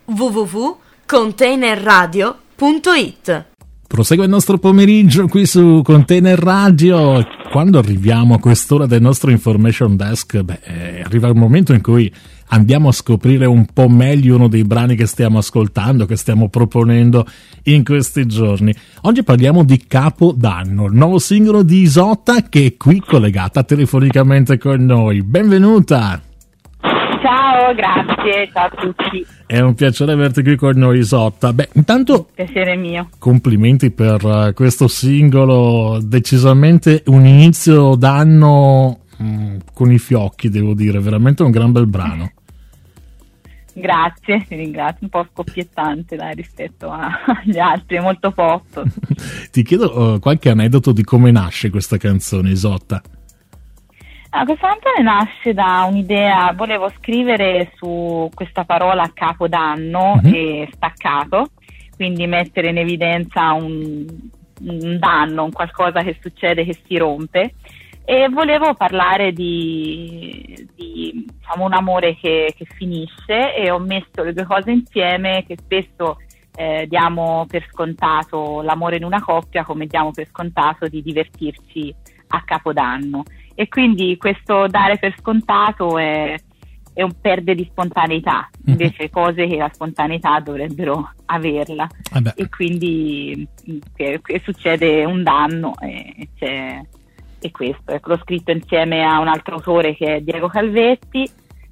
www.containerradio.it. Prosegue il nostro pomeriggio qui su Container Radio. Quando arriviamo a quest'ora del nostro information desk, arriva il momento in cui andiamo a scoprire un po' meglio uno dei brani che stiamo ascoltando, che stiamo proponendo in questi giorni. Oggi parliamo di Capodanno, il nuovo singolo di Isotta, che è qui collegata telefonicamente con noi. Benvenuta! Ciao, grazie, ciao a tutti. È un piacere averti qui con noi, Isotta. Intanto Piacere mio. Complimenti per questo singolo, decisamente un inizio d'anno con i fiocchi, devo dire, veramente un gran bel brano. Grazie, ti ringrazio, un po' scoppiettante rispetto agli altri, è molto pop. Ti chiedo qualche aneddoto di come nasce questa canzone, Isotta. Questa canzone nasce da un'idea, volevo scrivere su questa parola Capodanno e staccato, quindi mettere in evidenza un danno, un qualcosa che succede, che si rompe, e volevo parlare di un amore che finisce, e ho messo le due cose insieme, che spesso diamo per scontato l'amore in una coppia, come diamo per scontato di divertirci a Capodanno. E quindi questo dare per scontato è un perde di spontaneità, invece cose che la spontaneità dovrebbero averla. E quindi che succede un danno e questo. L'ho scritto insieme a un altro autore che è Diego Calvetti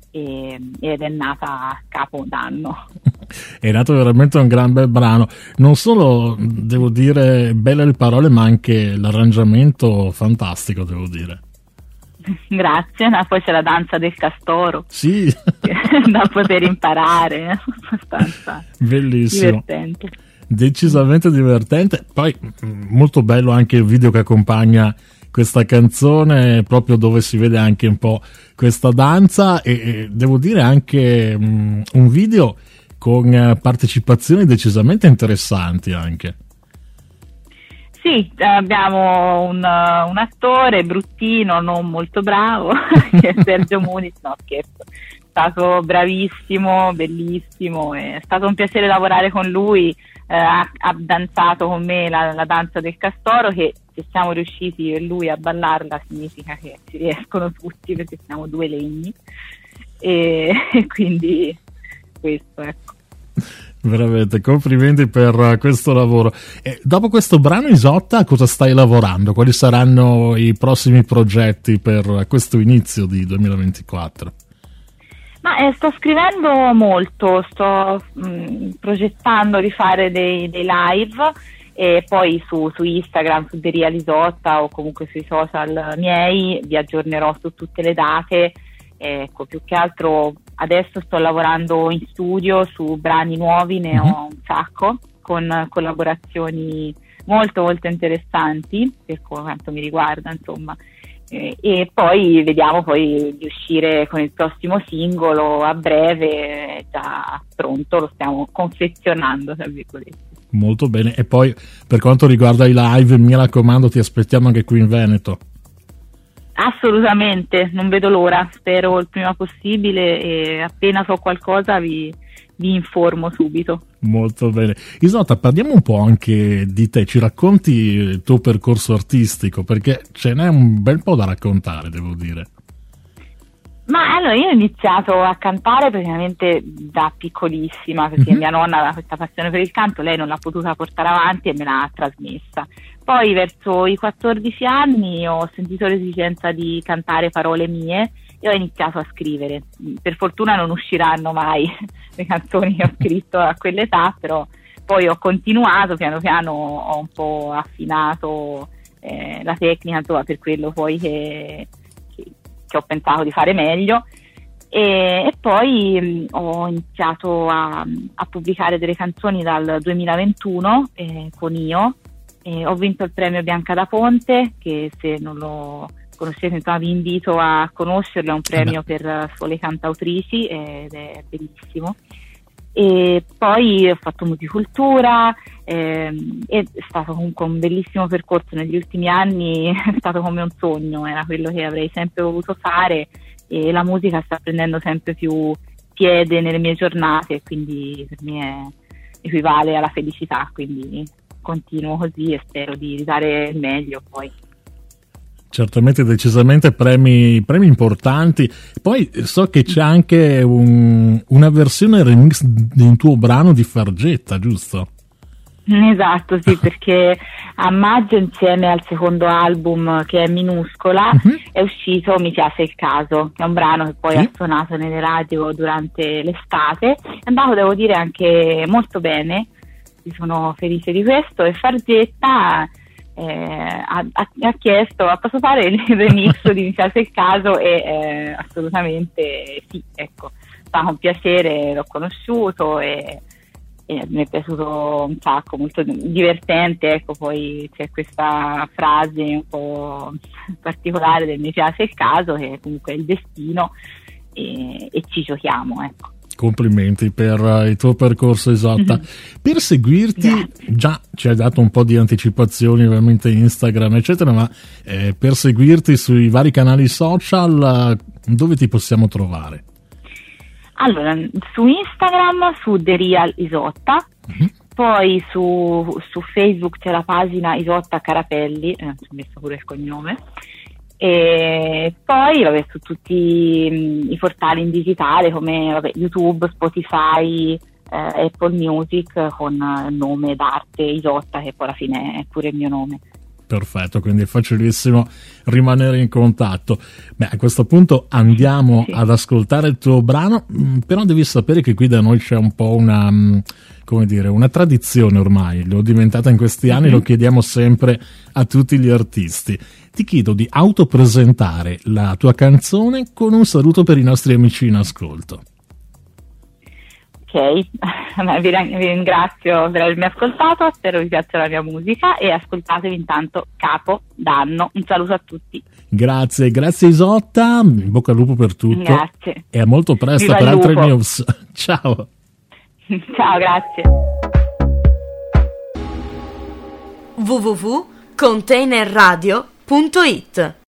ed è nata Capodanno. È nato veramente un gran bel brano, non solo devo dire belle le parole, ma anche l'arrangiamento fantastico, devo dire. Grazie, poi c'è la danza del castoro, sì, da poter imparare, abbastanza bellissimo, divertente. Decisamente divertente. Poi molto bello anche il video che accompagna questa canzone, proprio dove si vede anche un po' questa danza, e devo dire anche un video con partecipazioni decisamente interessanti anche. Sì, abbiamo un attore bruttino, non molto bravo, che è Sergio Muniz, no scherzo, è stato bravissimo, bellissimo, è stato un piacere lavorare con lui, ha danzato con me la danza del castoro, che se siamo riusciti io e lui a ballarla significa che ci riescono tutti, perché siamo due legni, e quindi questo, ecco. Veramente, complimenti per questo lavoro. E dopo questo brano, Isotta, cosa stai lavorando? Quali saranno i prossimi progetti per questo inizio di 2024? Sto scrivendo molto, sto progettando di fare dei live, e poi su Instagram, su The Real Isotta, o comunque sui social miei vi aggiornerò su tutte le date. Ecco, più che altro adesso sto lavorando in studio su brani nuovi, ne ho un sacco, con collaborazioni molto molto interessanti per quanto mi riguarda, insomma, e poi vediamo poi di uscire con il prossimo singolo a breve, è già pronto, lo stiamo confezionando, tra virgolette. Molto bene. E poi per quanto riguarda i live, mi raccomando, ti aspettiamo anche qui in Veneto. Assolutamente, non vedo l'ora, spero il prima possibile, e appena so qualcosa vi informo subito. Molto bene. Isotta, parliamo un po' anche di te, ci racconti il tuo percorso artistico, perché ce n'è un bel po' da raccontare, devo dire. Allora, io ho iniziato a cantare praticamente da piccolissima, perché mia nonna aveva questa passione per il canto, lei non l'ha potuta portare avanti e me l'ha trasmessa. Poi verso i 14 anni ho sentito l'esigenza di cantare parole mie e ho iniziato a scrivere. Per fortuna non usciranno mai le canzoni che ho scritto a quell'età, però poi ho continuato, piano piano ho un po' affinato la tecnica, insomma, per quello poi che ho pensato di fare meglio, e poi ho iniziato a pubblicare delle canzoni dal 2021 con Io, e ho vinto il premio Bianca da Ponte, che se non lo conoscete, insomma, vi invito a conoscerlo, è un premio per sole cantautrici ed è bellissimo. E poi ho fatto musicultura, è stato comunque un bellissimo percorso negli ultimi anni, è stato come un sogno, era quello che avrei sempre voluto fare, e la musica sta prendendo sempre più piede nelle mie giornate, quindi per me equivale alla felicità, quindi continuo così e spero di dare il meglio poi. Certamente, decisamente premi importanti. Poi so che c'è anche una versione remix di un tuo brano di Fargetta, giusto? Esatto, sì, perché a maggio, insieme al secondo album che è Minuscola, è uscito Mi piace il caso, che è un brano che poi ha suonato nelle radio durante l'estate. È andato, devo dire, anche molto bene, mi sono felice di questo, e Fargetta ha chiesto: posso fare il remix di Mi piace il caso? E assolutamente sì, ecco, fa con piacere, l'ho conosciuto e mi è piaciuto un sacco, molto divertente, ecco. Poi c'è questa frase un po' particolare del Mi piace il caso, che comunque è il destino, e ci giochiamo, ecco. Complimenti per il tuo percorso, Isotta. Per seguirti, già ci hai dato un po' di anticipazioni, ovviamente Instagram eccetera, ma per seguirti sui vari canali social, dove ti possiamo trovare? Allora, su Instagram, su The Real Isotta, poi su Facebook c'è la pagina Isotta Carapelli, ci ho messo pure il cognome, e poi su tutti i portali in digitale come YouTube, Spotify, Apple Music, con il nome d'arte Isotta, che poi alla fine è pure il mio nome. Perfetto, quindi è facilissimo rimanere in contatto. Beh, a questo punto andiamo ad ascoltare il tuo brano, però devi sapere che qui da noi c'è un po' una tradizione ormai, l'ho diventata in questi anni, lo chiediamo sempre a tutti gli artisti. Ti chiedo di autopresentare la tua canzone con un saluto per i nostri amici in ascolto. Ok, vi ringrazio per avermi ascoltato, spero vi piaccia la mia musica e ascoltatevi intanto Capodanno. Un saluto a tutti. Grazie Isotta, in bocca al lupo per tutto. Grazie. E a molto presto per altre news. Ciao. Ciao, grazie. www.containerradio.it